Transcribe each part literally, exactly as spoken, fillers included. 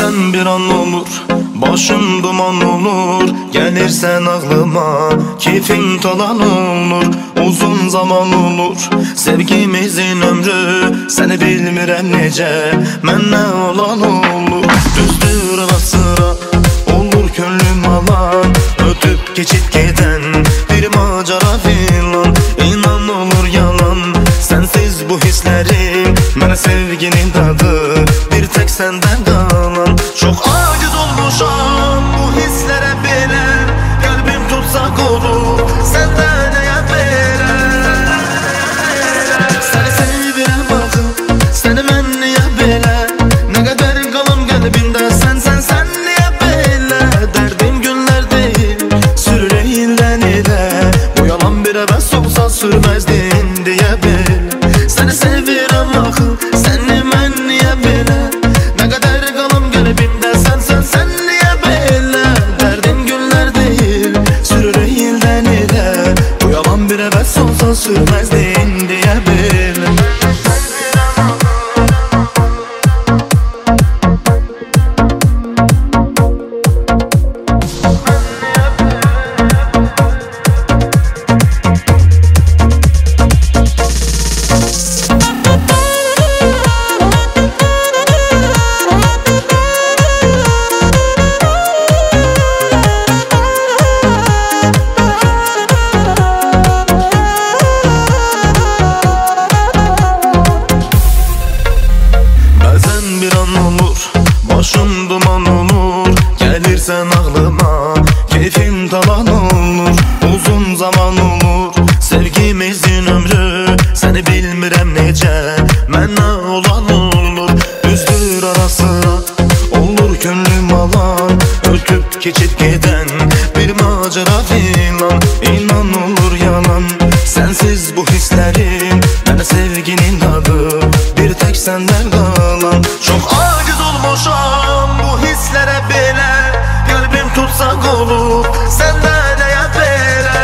Bazen bir an olur, başım duman olur. Gelirsen aklıma keyfim talan olur. Uzun zaman olur sevgimizin ömrü, seni bilmirəm necə mənə olan olur. Düzdür ara sıra olur könlüm alan, ötüp geçip giden bir macera filan. İnan olur yalan, sensiz bu hislerim, mənə sevginin tadı bir tek senden kalan. Çok aciz olmuşam bu hislere belə, kalbim tutsak olur senden eğer belə. Seni sevirəm bakım, seni mən niye belə, ne kadar kalım kalbimde sen sen sen niye belə. Derdim günler değil, sürüleyinden ile, bu yalan bir heves olsa sürmezdin diye bil. Seni sevirəm bakım, seni mən niye belə, ne kadar kalım kalbimde sen sen sen niye belə. Derdim günler değil, sürüleyinden ile, bu yalan bir heves olsa sürmezdin diye bil. Bir an olur, başım duman olur. Gelirsen aklıma keyfim talan olur. Uzun zaman olur sevgimizin ömrü, seni bilmirəm necə mənə olan olur. Düzdür ara sıra olur könlüm alan, ötüp geçip giden bir macera filan. İnan olur yalan, sensiz bu hislerim, mənə sevginin tadı bir tek senden kalan. Çok aciz olmuşam bu hislere belə, kalbim tutsak olur senden eğer belə.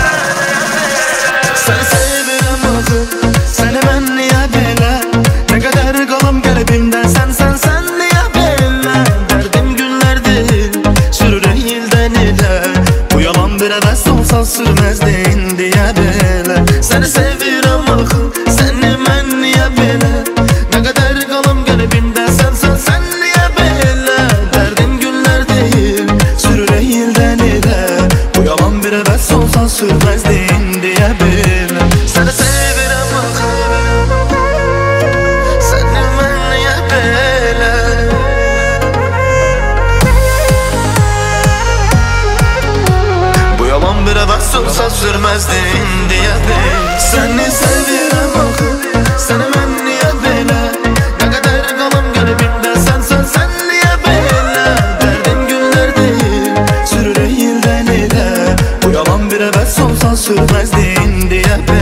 Seni sevirəm bakım, seni mən niye belə, ne kadar kalım kalbimden sen sen sen niye belə. Derdim günler değil, sürüleyinden ile, bu yalan bir heves olsa sürmezdin diye belə. Seni sevirəm bakım, seni mən niye belə, ne kadar kalım kalbimde sen sen sen niye böyle. Derdim günler değil, sürüleyinden ile, bu yalan bir heves olsa sürmezdin diye bil. Seni sevirəm bakım, seni mən niye böyle. Bu yalan bir heves olsa sürmezdin diye bil. Seni sevirəm bakım, seni mən niye böyle, ne kadar kalım kalbimde sen sen sen niye böyle. Derdim günler değil, sürüleyinden ile, bu yalan bir heves olsa sürmezdin diye bil.